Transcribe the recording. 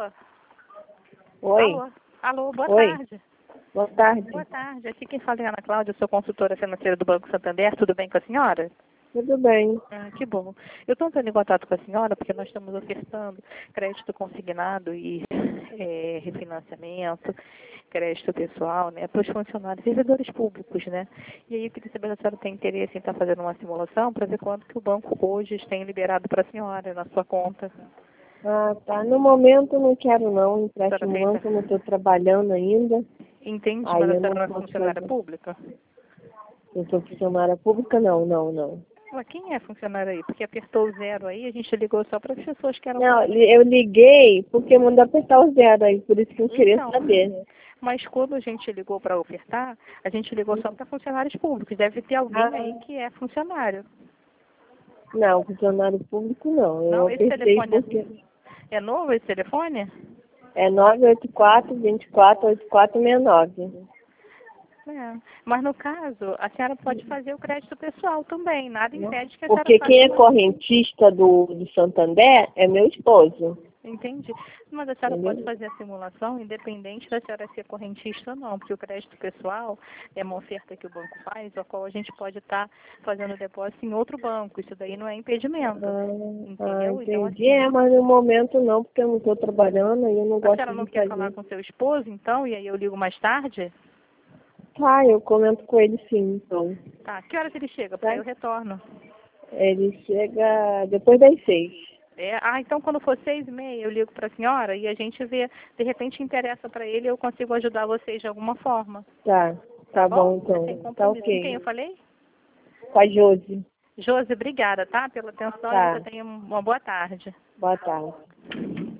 Oi. Alô, boa Oi. tarde. Boa tarde. Boa tarde. Aqui quem fala é Ana Cláudia, sou consultora financeira do Banco Santander. Tudo bem com a senhora? Tudo bem. Que bom. Eu estou entrando em contato com a senhora porque nós estamos ofertando crédito consignado e refinanciamento, crédito pessoal, né, para os funcionários, servidores públicos, né? E aí eu queria saber se a senhora tem interesse em estar fazendo uma simulação para ver quanto que o banco hoje tem liberado para a senhora na sua conta. Ah, tá. No momento não quero não, Senhora empréstimo fez, banco, não estou trabalhando ainda. entende, Aí mas a eu senhora não não é posso funcionária fazer. pública? Eu sou funcionária pública? Não. Ué, quem é funcionário aí? Porque apertou o zero aí, a gente ligou só para as pessoas que eram Não, funcionários. eu liguei porque mandou apertar o zero aí, por isso que eu queria Então, saber. mas quando a gente ligou para ofertar, a gente ligou só para funcionários públicos. Deve ter alguém aí que é funcionário. Não, funcionário público não. Eu Não, esse apertei telefone porque é novo, esse telefone? é 984-24-8469. É. Mas no caso, a senhora pode fazer o crédito pessoal também. Nada impede que a senhora Porque faça quem é uma... correntista do Santander é meu esposo. Entendi. Mas a senhora pode Entendeu? fazer a simulação independente da senhora ser correntista ou não, porque o crédito pessoal é uma oferta que o banco faz, a qual a gente pode estar fazendo depósito em outro banco. Isso daí não é impedimento. Entendeu? Então, Entendi. assim, É, mas no momento não, porque eu não estou trabalhando e eu não a gosto senhora não de quer falar fazer. com seu esposo, então, e aí eu ligo mais tarde? Tá, eu comento com ele sim, então. Tá. Que horas ele chega? Porque aí Tá? eu retorno. Ele chega depois das 6. Então quando for 6h30 eu ligo para a senhora e a gente vê, de repente interessa para ele e eu consigo ajudar vocês de alguma forma. Tá, Tá tá bom bom? É sem então. Tá compromisso. Com quem ok. eu falei? Com a Josi. Josi, obrigada, tá? Pela atenção e você Tá, tenha uma boa tarde. boa tarde.